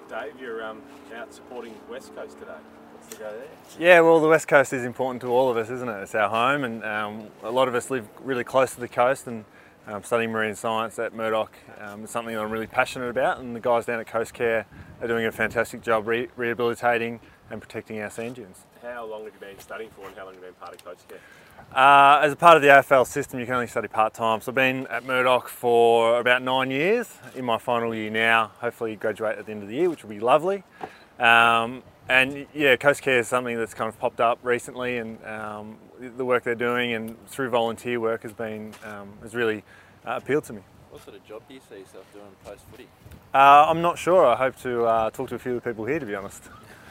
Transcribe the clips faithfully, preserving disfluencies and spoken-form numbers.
Dave, you're um, out supporting West Coast today. What's the go there? Yeah, well, the West Coast is important to all of us, isn't it? It's our home, and um, a lot of us live really close to the coast, and um, studying marine science at Murdoch um, is something that I'm really passionate about, and the guys down at Coast Care are doing a fantastic job re rehabilitating and protecting our sand dunes. How long have you been studying for, and how long have you been part of Coast Care? Uh, as a part of the A F L system, you can only study part-time. So I've been at Murdoch for about nine years, in my final year now. Hopefully graduate at the end of the year, which will be lovely. Um, and yeah, Coast Care is something that's kind of popped up recently, and um, the work they're doing and through volunteer work has been um, has really uh, appealed to me. What sort of job do you see yourself doing post-footy? Uh, I'm not sure. I hope to uh, talk to a few of the people here, to be honest.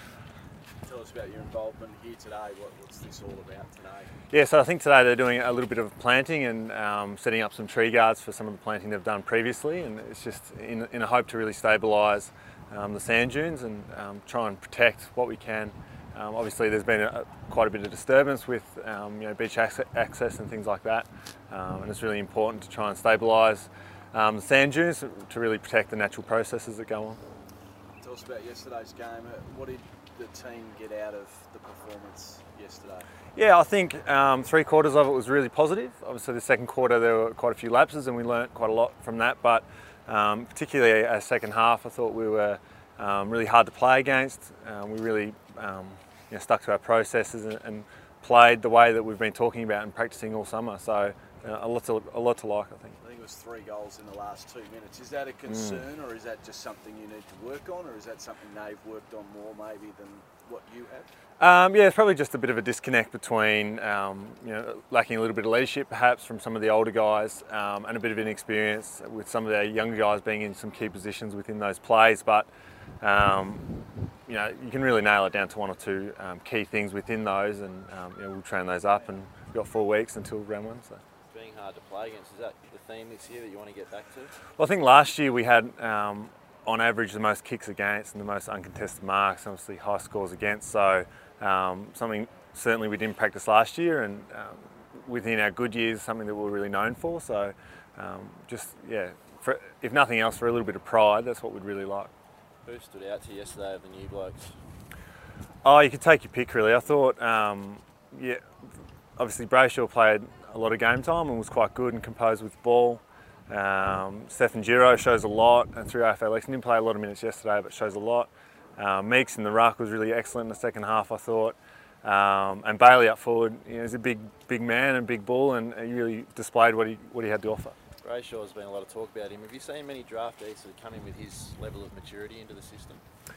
Tell us about your involvement here today. What, what's this all about today? Yeah, so I think today they're doing a little bit of planting and um, setting up some tree guards for some of the planting they've done previously, and it's just in, in a hope to really stabilise um, the sand dunes and um, try and protect what we can. Um, obviously there's been a, quite a bit of disturbance with um, you know, beach access and things like that, um, and it's really important to try and stabilise um, the sand dunes to really protect the natural processes that go on. Tell us about yesterday's game. What did the team get out of the performance yesterday? Yeah, I think um, three quarters of it was really positive. Obviously the second quarter there were quite a few lapses and we learnt quite a lot from that, but um, particularly our second half I thought we were um, really hard to play against. Um, we really um, you know, stuck to our processes and, and played the way that we've been talking about and practicing all summer, so uh, a, lot to, a lot to like, I think. I think it was three goals in the last two minutes. Is that a concern mm. or is that just something you need to work on, or is that something they've worked on more maybe than what you have? Um, yeah, it's probably just a bit of a disconnect between, um, you know, lacking a little bit of leadership perhaps from some of the older guys um, and a bit of inexperience with some of the younger guys being in some key positions within those plays. But, um, you know, you can really nail it down to one or two um, key things within those, and um, you know, we'll train those up, and we've got four weeks until round one. So. Being hard to play against, is that the theme this year that you want to get back to? Well, I think last year we had, um, on average, the most kicks against and the most uncontested marks, obviously high scores against. So. Um, something certainly we didn't practice last year, and um, within our good years, something that we're really known for. So um, just, yeah, for, if nothing else, for a little bit of pride, that's what we'd really like. Who stood out to you yesterday of the new blokes? Oh, you could take your pick really. I thought, um, yeah, obviously Brayshaw played a lot of game time and was quite good and composed with the ball. Um, Stefan Giro shows a lot, and through A F L X, didn't play a lot of minutes yesterday, but shows a lot. Um, Meeks in the ruck was really excellent in the second half, I thought, um, and Bailey up forward. You know, he's a big, big man and big bull, and he really displayed what he what he had to offer. Brayshaw's been a lot of talk about him. Have you seen many draftees that come in with his level of maturity into the system?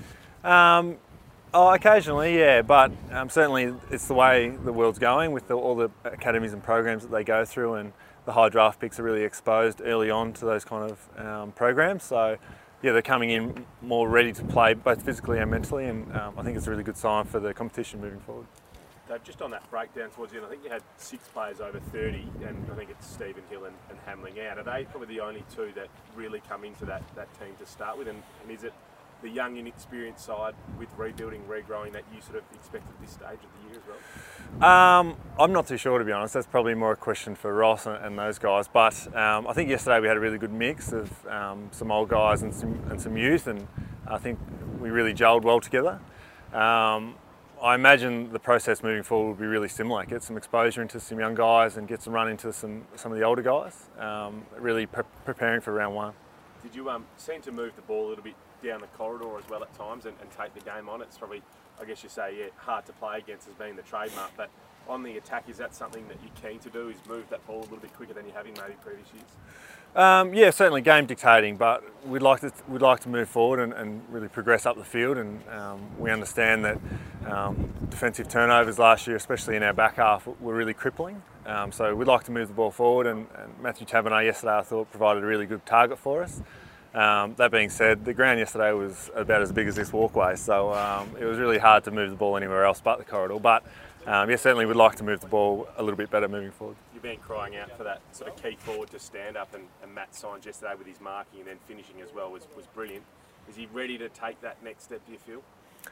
Um, oh, occasionally, yeah, but um, certainly it's the way the world's going with the, all the academies and programs that they go through, and the high draft picks are really exposed early on to those kind of um, programs. So. Yeah, they're coming in more ready to play, both physically and mentally, and um, I think it's a really good sign for the competition moving forward. Dave, just on that breakdown towards the end, I think you had six players over thirty, and I think it's Stephen Hill and, and Hamling out. Are they probably the only two that really come into that, that team to start with? And, and is it the young, inexperienced side with rebuilding, regrowing that you sort of expect at this stage of the year as well? Um, I'm not too sure, to be honest. That's probably more a question for Ross and, and those guys. But um, I think yesterday we had a really good mix of um, some old guys and some, and some youth, and I think we really gelled well together. Um, I imagine the process moving forward will be really similar. Get some exposure into some young guys and get some run into some, some of the older guys, um, really pre preparing for round one. Did you um, seem to move the ball a little bit down the corridor as well at times and, and take the game on? It's probably, I guess you say, yeah, hard to play against as being the trademark, but on the attack, is that something that you're keen to do, is move that ball a little bit quicker than you have in maybe previous years? Um, yeah, certainly game dictating, but we'd like to we'd like to move forward and, and really progress up the field, and um, we understand that um, defensive turnovers last year, especially in our back half, were really crippling. Um, so we'd like to move the ball forward, and, and Matthew Tabernet yesterday I thought provided a really good target for us. Um, that being said, the ground yesterday was about as big as this walkway, so um, it was really hard to move the ball anywhere else but the corridor. But um, yeah, certainly we'd like to move the ball a little bit better moving forward. You've been crying out for that sort of key forward to stand up, and, and Matt Signs yesterday with his marking and then finishing as well was, was brilliant. Is he ready to take that next step, do you feel?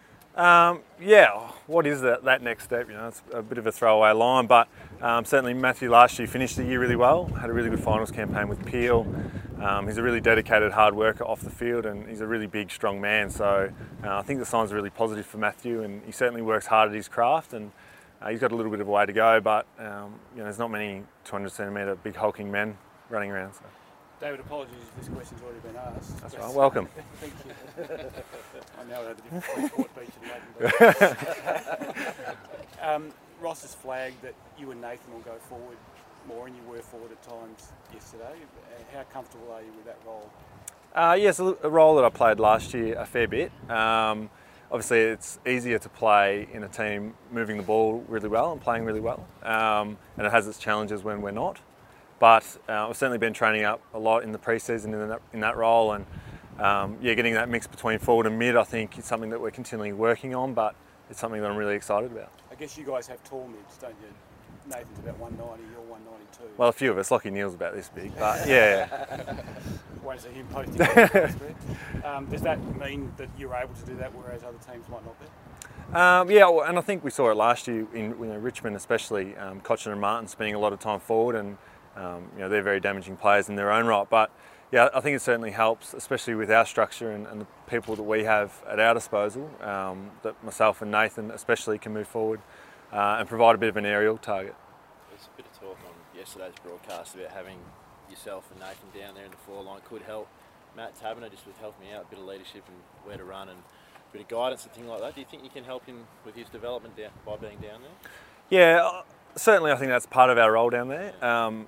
Um, yeah, what is that, that next step? You know, it's a bit of a throwaway line, but um, certainly Matthew last year finished the year really well, had a really good finals campaign with Peel. Um, he's a really dedicated hard worker off the field, and he's a really big, strong man. So uh, I think the signs are really positive for Matthew, and he certainly works hard at his craft, and uh, he's got a little bit of a way to go, but um, you know, there's not many two hundred centimetre big hulking men running around. So. David, apologies if this question's already been asked. That's right. Welcome. Thank you. I know I had a different Port Beach and Nathan. um, Ross has flagged that you and Nathan will go forward more, and you were forward at times yesterday. How comfortable are you with that role? Uh, yes, a, a role that I played last year a fair bit. Um, obviously, it's easier to play in a team moving the ball really well and playing really well, um, and it has its challenges when we're not. But uh, I've certainly been training up a lot in the pre-season in that, in that role, and um, yeah, getting that mix between forward and mid, I think, is something that we're continually working on, but it's something that I'm really excited about. I guess you guys have tall mids, don't you? Nathan's about one ninety, you're one ninety-two. Well, a few of us. Lockie Neal's about this big, but yeah. Won't see him posting that. um, Does that mean that you're able to do that, whereas other teams might not be? Um, yeah, well, and I think we saw it last year in you know, Richmond, especially um, Cochin and Martin spending a lot of time forward, and um, you know, they're very damaging players in their own right. But yeah, I think it certainly helps, especially with our structure and, and the people that we have at our disposal. Um, that myself and Nathan especially can move forward uh, and provide a bit of an aerial target. There's a bit of talk on yesterday's broadcast about having yourself and Nathan down there in the four line could help Matt Taberner just with helping me out, a bit of leadership and where to run and a bit of guidance and things like that. Do you think you can help him with his development down, by being down there? Yeah, certainly I think that's part of our role down there. Um,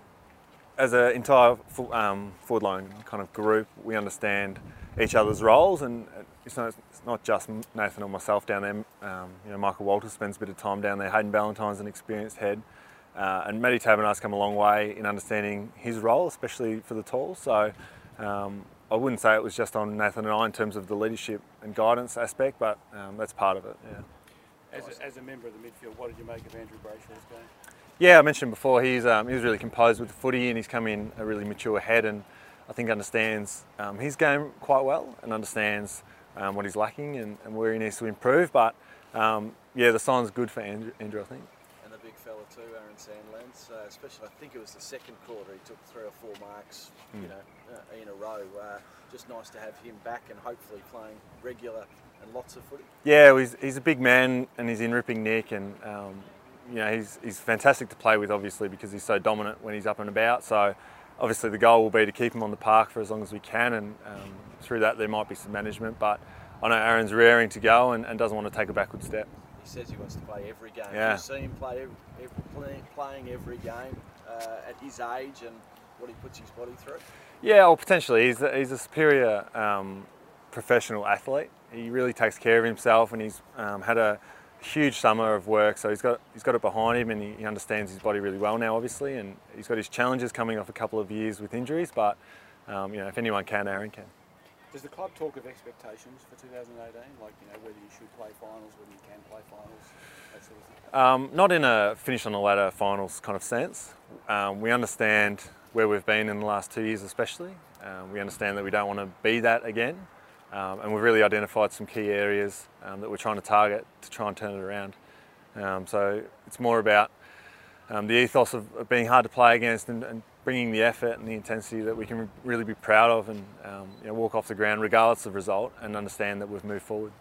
as an entire um, forward line kind of group, we understand each other's roles, and it's not, it's not just Nathan or myself down there. Um, you know, Michael Walters spends a bit of time down there. Hayden Ballantyne's an experienced head. Uh, and Matty Taberner's come a long way in understanding his role, especially for the tall. So um, I wouldn't say it was just on Nathan and I in terms of the leadership and guidance aspect, but um, that's part of it, yeah. As a, as a member of the midfield, what did you make of Andrew Brayshaw's game? Yeah, I mentioned before, he's um, he was really composed with the footy, and he's come in a really mature head, and I think understands um, his game quite well and understands um, what he's lacking and, and where he needs to improve. But um, yeah, the sign's good for Andrew, Andrew I think. And the big fella too, Aaron Sandlands, uh, especially I think it was the second quarter, he took three or four marks, mm. you know, uh, in a row. Uh, just nice to have him back and hopefully playing regular and lots of footy. Yeah, he's, he's a big man and he's in ripping nick, and um, you know, he's, he's fantastic to play with, obviously, because he's so dominant when he's up and about. So obviously the goal will be to keep him on the park for as long as we can, and um, through that there might be some management, but I know Aaron's raring to go and, and doesn't want to take a backward step. He says he wants to play every game. Yeah. You see him play, every, every, playing every game uh, at his age and what he puts his body through? Yeah, well, potentially. He's a, he's a superior um, professional athlete. He really takes care of himself, and he's um, had a huge summer of work, so he's got he's got it behind him, and he, he understands his body really well now, obviously, and he's got his challenges coming off a couple of years with injuries, but um, you know, if anyone can, Aaron can. Does the club talk of expectations for two thousand eighteen, like, you know, whether you should play finals, whether you can play finals, that sort of thing? Um, not in a finish on the ladder finals kind of sense. Um, we understand where we've been in the last two years especially. Um, we understand that we don't want to be that again. Um, and we've really identified some key areas um, that we're trying to target to try and turn it around. Um, so it's more about um, the ethos of, of being hard to play against, and, and bringing the effort and the intensity that we can really be proud of, and um, you know, walk off the ground regardless of result, and understand that we've moved forward.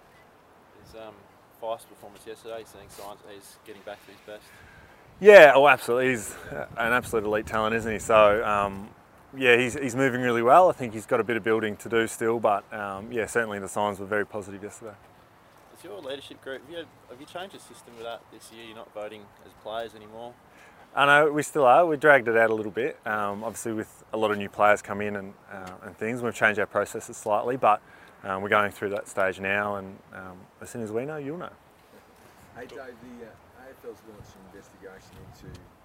His um, Feist's performance yesterday, seeing signs that he's getting back to his best. Yeah, oh, absolutely. He's an absolute elite talent, isn't he? So. Um, Yeah, he's, he's moving really well. I think he's got a bit of building to do still, but um, yeah, certainly the signs were very positive yesterday. It's your leadership group. Have you, have you changed the system with that this year? You're not voting as players anymore? I know, we still are. We dragged it out a little bit. Um, obviously, with a lot of new players come in and, uh, and things, we've changed our processes slightly, but um, we're going through that stage now, and um, as soon as we know, you'll know. Hey Dave, the uh, A F L's launched an investigation into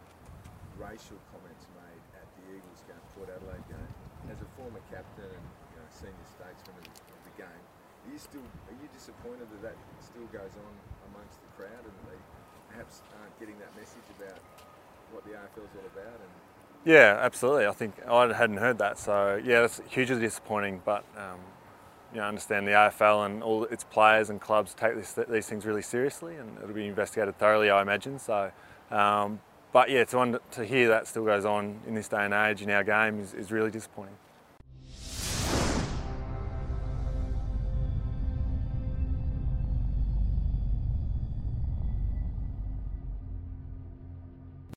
racial comments made at the Eagles game, Port Adelaide game. As a former captain and you know, senior statesman of, of the game, are you still are you disappointed that that still goes on amongst the crowd, and they perhaps aren't getting that message about what the A F L's all about? And yeah, absolutely. I think I hadn't heard that, so yeah, that's hugely disappointing. But um, you know, I understand the A F L and all its players and clubs take this, these things really seriously, and it'll be investigated thoroughly, I imagine. So. Um, But yeah, to, under, to hear that still goes on in this day and age in our game is, is really disappointing.